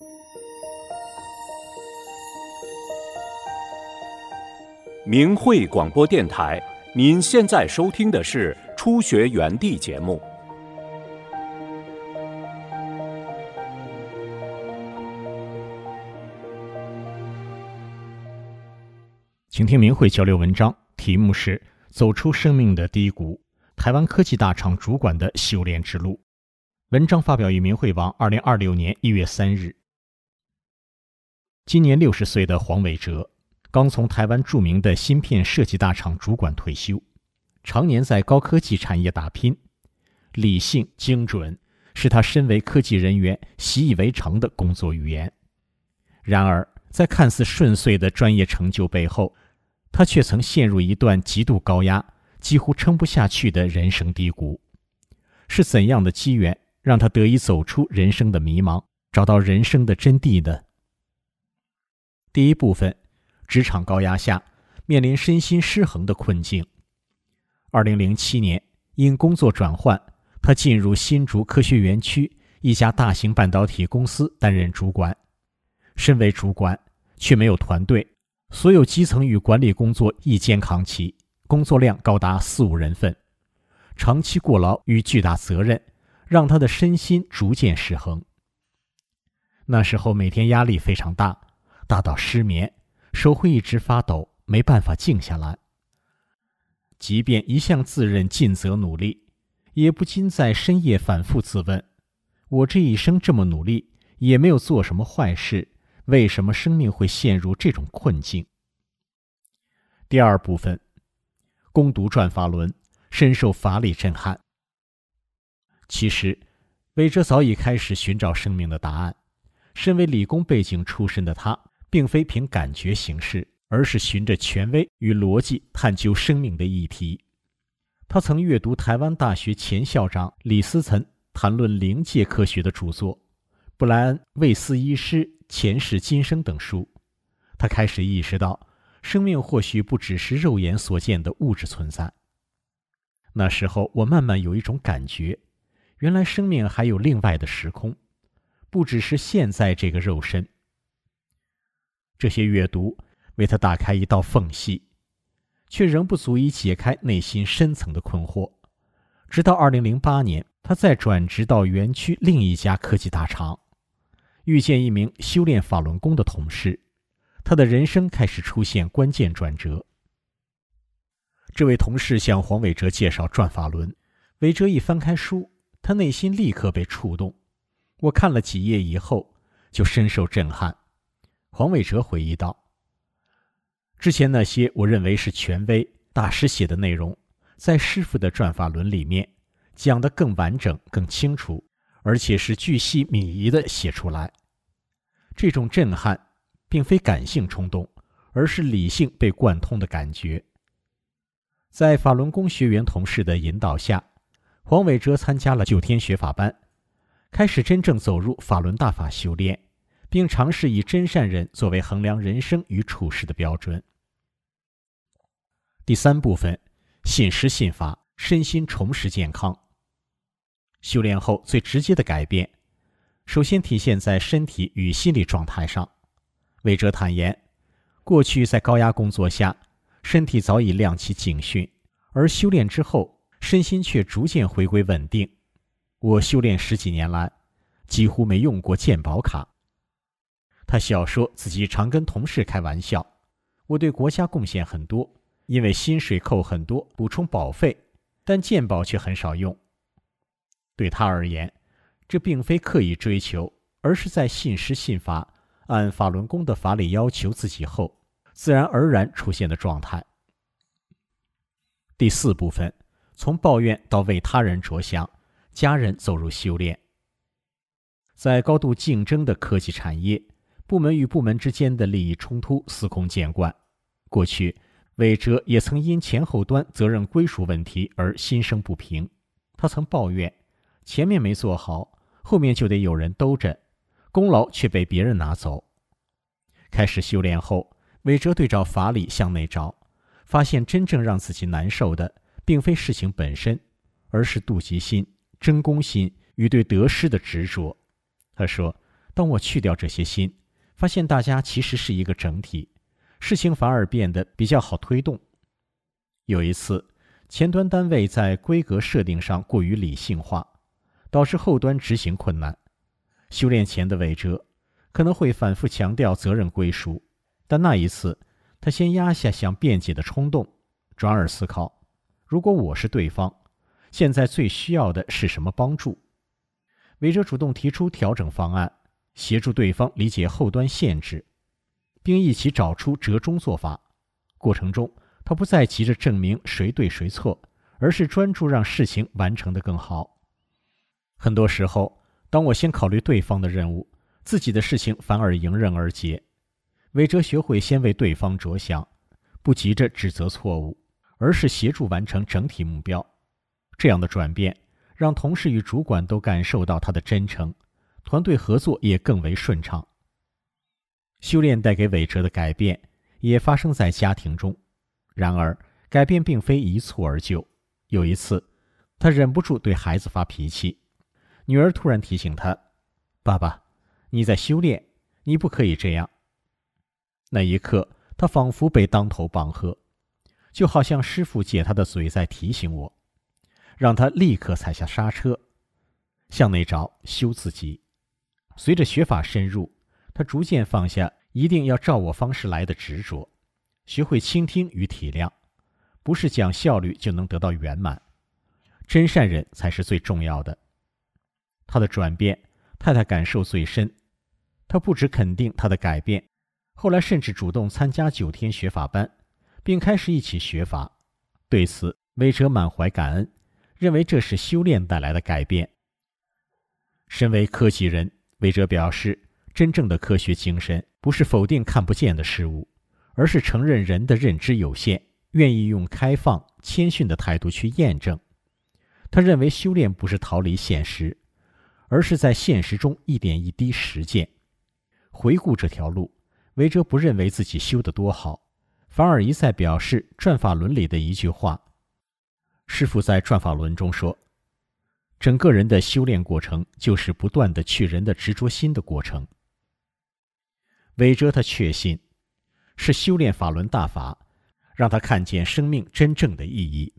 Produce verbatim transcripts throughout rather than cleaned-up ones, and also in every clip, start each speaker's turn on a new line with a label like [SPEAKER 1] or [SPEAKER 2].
[SPEAKER 1] 明慧广播电台，您现在收听的是初学园地节目。
[SPEAKER 2] 请听明慧交流文章，题目是《走出生命的低谷：台湾科技大厂主管的修炼之路》。文章发表于明慧网二零二六年一月三日。今年六十岁的黄伟哲刚从台湾著名的芯片设计大厂主管退休，常年在高科技产业打拼，理性精准是他身为科技人员习以为常的工作语言。然而在看似顺遂的专业成就背后，他却曾陷入一段极度高压几乎撑不下去的人生低谷。是怎样的机缘让他得以走出人生的迷茫，找到人生的真谛呢？第一部分，职场高压下面临身心失衡的困境。二零零七年，因工作转换，他进入新竹科学园区一家大型半导体公司担任主管。身为主管，却没有团队，所有基层与管理工作一肩扛起，工作量高达四五人份。长期过劳与巨大责任，让他的身心逐渐失衡。那时候每天压力非常大，大到失眠，手会一直发抖，没办法静下来。即便一向自认尽责努力，也不禁在深夜反复自问，我这一生这么努力，也没有做什么坏事，为什么生命会陷入这种困境？第二部分，攻读转法轮，深受法理震撼。其实伟哲早已开始寻找生命的答案。身为理工背景出身的他，并非凭感觉行事，而是循着权威与逻辑探究生命的议题。他曾阅读台湾大学前校长李思岑谈论灵界科学的著作，布莱恩·魏斯医师前世今生等书。他开始意识到，生命或许不只是肉眼所见的物质存在。那时候我慢慢有一种感觉，原来生命还有另外的时空，不只是现在这个肉身。这些阅读为他打开一道缝隙，却仍不足以解开内心深层的困惑。直到二零零八年，他再转职到园区另一家科技大厂，遇见一名修炼法轮功的同事，他的人生开始出现关键转折。这位同事向黄伟哲介绍转法轮，伟哲一翻开书，他内心立刻被触动。我看了几页以后，就深受震撼。黄伟哲回忆道，之前那些我认为是权威大师写的内容，在师父的转法轮里面讲得更完整更清楚，而且是巨细靡遗地写出来。这种震撼并非感性冲动，而是理性被贯通的感觉。在法轮功学员同事的引导下，黄伟哲参加了九天学法班，开始真正走入法轮大法修炼，并尝试以真善忍作为衡量人生与处事的标准。第三部分，信师信法，身心重拾健康。修炼后最直接的改变，首先体现在身体与心理状态上。伟哲坦言，过去在高压工作下，身体早已亮起警讯，而修炼之后，身心却逐渐回归稳定。我修炼十几年来，几乎没用过健保卡。他笑说自己常跟同事开玩笑，我对国家贡献很多，因为薪水扣很多补充保费，但健保却很少用。对他而言，这并非刻意追求，而是在信师信法，按法轮功的法理要求自己后，自然而然出现的状态。第四部分，从抱怨到为他人着想，家人走入修炼。在高度竞争的科技产业，部门与部门之间的利益冲突司空见惯。过去，伟哲也曾因前后端责任归属问题而心生不平。他曾抱怨，前面没做好，后面就得有人兜着，功劳却被别人拿走。开始修炼后，伟哲对照法理向内找，发现真正让自己难受的并非事情本身，而是妒忌心、争功心与对得失的执着。他说， 当我去掉这些心，发现大家其实是一个整体，事情反而变得比较好推动。有一次，前端单位在规格设定上过于理性化，导致后端执行困难。修炼前的韦哲可能会反复强调责任归属，但那一次，他先压下想辩解的冲动，转而思考，如果我是对方，现在最需要的是什么帮助？韦哲主动提出调整方案，协助对方理解后端限制，并一起找出折中做法。过程中，他不再急着证明谁对谁错，而是专注让事情完成得更好。很多时候，当我先考虑对方的任务，自己的事情反而迎刃而解。韦哲学会先为对方着想，不急着指责错误，而是协助完成整体目标。这样的转变，让同事与主管都感受到他的真诚，团队合作也更为顺畅。修炼带给韦哲的改变，也发生在家庭中。然而，改变并非一蹴而就。有一次，他忍不住对孩子发脾气，女儿突然提醒他：“爸爸，你在修炼，你不可以这样。”那一刻，他仿佛被当头棒喝，就好像师父借他的嘴在提醒我，让他立刻踩下刹车，向内找修自己。随着学法深入，他逐渐放下一定要照我方式来的执着，学会倾听与体谅，不是讲效率就能得到圆满，真善忍才是最重要的。他的转变，太太感受最深。他不只肯定他的改变，后来甚至主动参加九天学法班，并开始一起学法。对此，韦哲满怀感恩，认为这是修炼带来的改变。身为科技人，韦哲表示，真正的科学精神不是否定看不见的事物，而是承认人的认知有限，愿意用开放、谦逊的态度去验证。他认为修炼不是逃离现实，而是在现实中一点一滴实践。回顾这条路，韦哲不认为自己修得多好，反而一再表示转法轮里的一句话。师父在转法轮中说，整个人的修炼过程就是不断的去人的执着心的过程。韦哲他确信，是修炼法轮大法，让他看见生命真正的意义。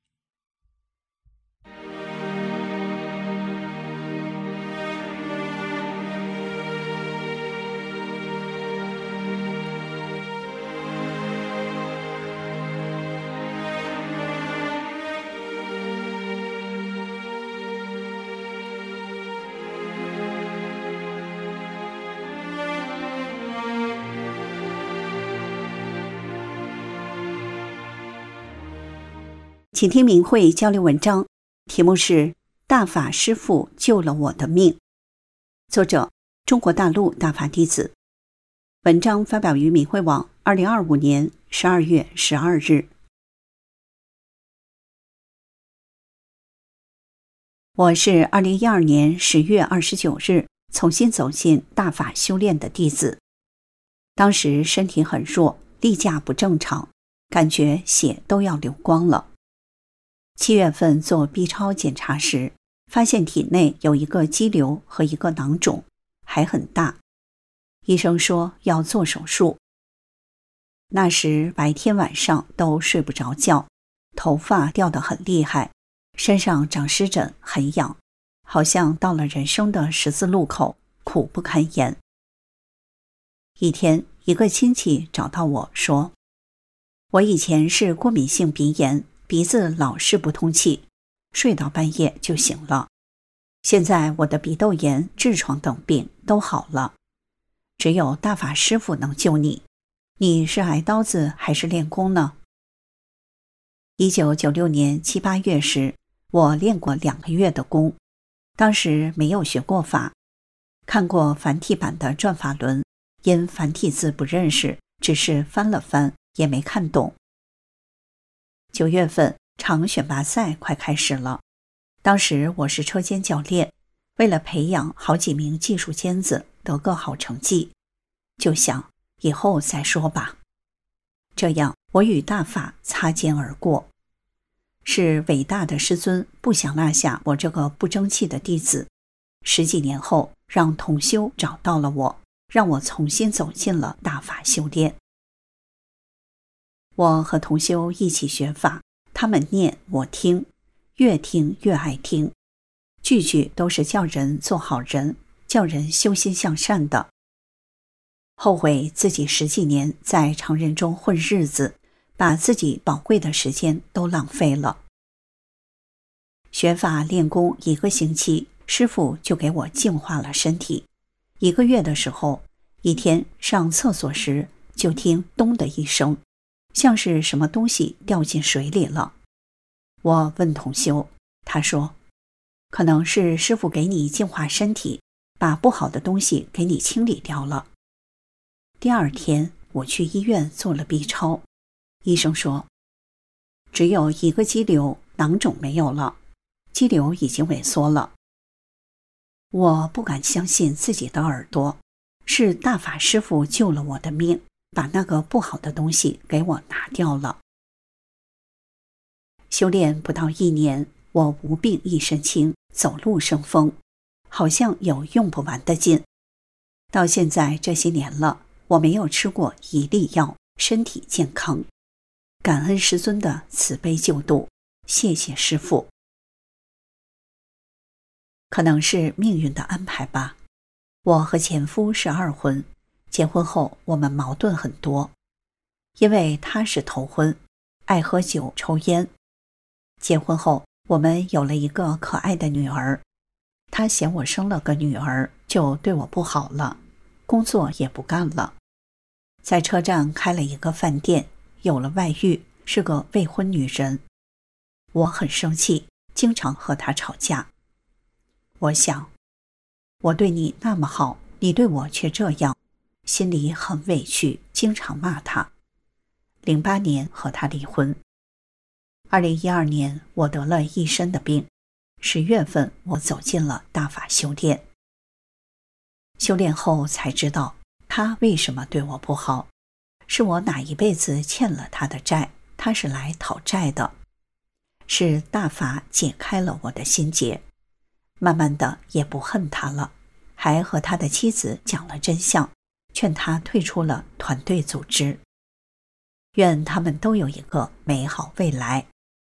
[SPEAKER 3] 请听明慧交流文章，题目是《大法师父救了我的命》，作者中国大陆大法弟子。文章发表于明慧网二零二五年十二月十二日。我是二零一二年十月二十九日重新走进大法修炼的弟子，当时身体很弱，例假不正常，感觉血都要流光了。七月份做 B 超检查时，发现体内有一个肌瘤和一个囊肿，还很大。医生说要做手术。那时白天晚上都睡不着觉，头发掉得很厉害，身上长湿疹，很痒，好像到了人生的十字路口，苦不堪言。一天，一个亲戚找到我说，我以前是过敏性鼻炎，鼻子老是不通气，睡到半夜就醒了。现在我的鼻窦炎、痔疮等病都好了，只有大法师父能救你。你是挨刀子还是练功呢？一九九六年七八月时，我练过两个月的功，当时没有学过法，看过繁体版的转法轮，因繁体字不认识，只是翻了翻，也没看懂。九月份场选拔赛快开始了，当时我是车间教练，为了培养好几名技术尖子得个好成绩，就想以后再说吧。这样我与大法擦肩而过。是伟大的师尊不想落下我这个不争气的弟子， 十几年后，让同修找到了我，让我重新走进了大法修炼。我和同修一起学法，他们念我听，越听越爱听，句句都是叫人做好人，叫人修心向善的。后悔自己十几年在常人中混日子，把自己宝贵的时间都浪费了。学法练功一个星期，师父就给我净化了身体。一个月的时候，一天上厕所时就听咚的一声，像是什么东西掉进水里了。我问同修，他说可能是师父给你净化身体，把不好的东西给你清理掉了。第二天我去医院做了 B 超，医生说只有一个肌瘤，囊肿没有了，肌瘤已经萎缩了。我不敢相信自己的耳朵，是大法师父救了我的命，把那个不好的东西给我拿掉了。修炼不到一年，我无病一身轻，走路生风，好像有用不完的劲。到现在这些年了，我没有吃过一粒药，身体健康。感恩师尊的慈悲救度，谢谢师父。可能是命运的安排吧。我和前夫是二婚，结婚后我们矛盾很多，因为他是头婚，爱喝酒抽烟。结婚后我们有了一个可爱的女儿，他嫌我生了个女儿，就对我不好了，工作也不干了，在车站开了一个饭店，有了外遇，是个未婚女人。我很生气，经常和他吵架。我想，我对你那么好，你对我却这样，心里很委屈，经常骂他。零八年和他离婚。二零一二年我得了一身的病，十月份我走进了大法修炼。修炼后才知道他为什么对我不好，是我哪一辈子欠了他的债，他是来讨债的。是大法解开了我的心结，慢慢的也不恨他了，还和他的妻子讲了真相，劝他退出了团队组织。愿他们都有一个美好未来。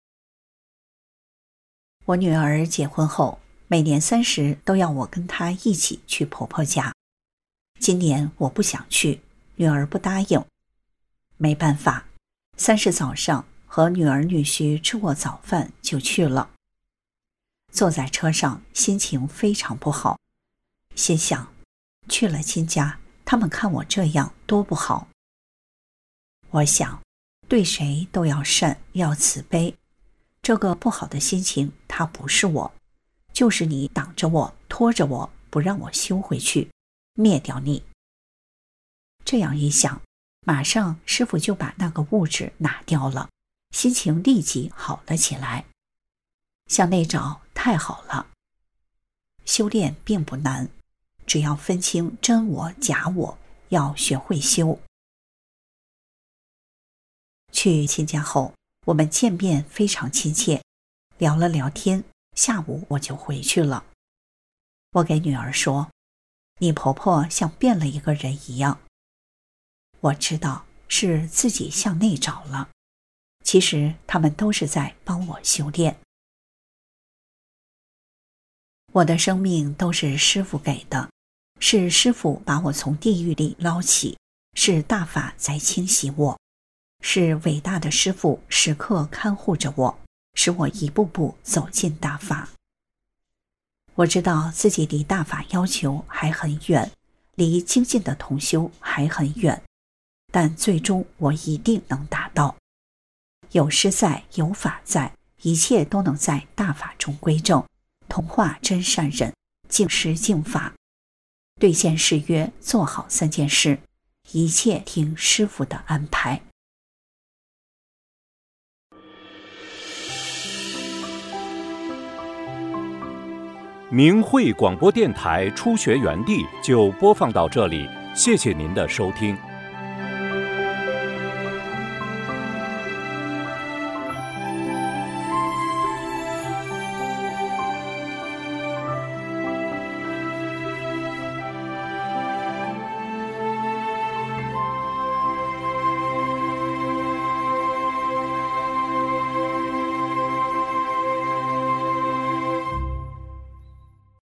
[SPEAKER 3] 我女儿结婚后，每年三十都要我跟她一起去婆婆家。今年我不想去，女儿不答应。没办法，三十早上和女儿女婿吃过早饭就去了。坐在车上，心情非常不好，心想去了亲家，他们看我这样多不好。我想对谁都要善，要慈悲。这个不好的心情，它不是我，就是你挡着我，拖着我，不让我修回去，灭掉你。这样一想，马上师父就把那个物质拿掉了，心情立即好了起来。向内找太好了。修炼并不难，只要分清真我假我，要学会修。去亲家后，我们见面非常亲切，聊了聊天，下午我就回去了。我给女儿说，你婆婆像变了一个人一样。我知道是自己向内找了，其实他们都是在帮我修炼。我的生命都是师父给的，是师父把我从地狱里捞起，是大法在清洗我，是伟大的师父时刻看护着我，使我一步步走进大法。我知道自己离大法要求还很远，离精进的同修还很远，但最终我一定能达到。有师在，有法在，一切都能在大法中归正，同化真善忍，敬师敬法，兑现誓约，做好三件事，一切听师父的安排。
[SPEAKER 1] 明慧广播电台初学园地就播放到这里，谢谢您的收听。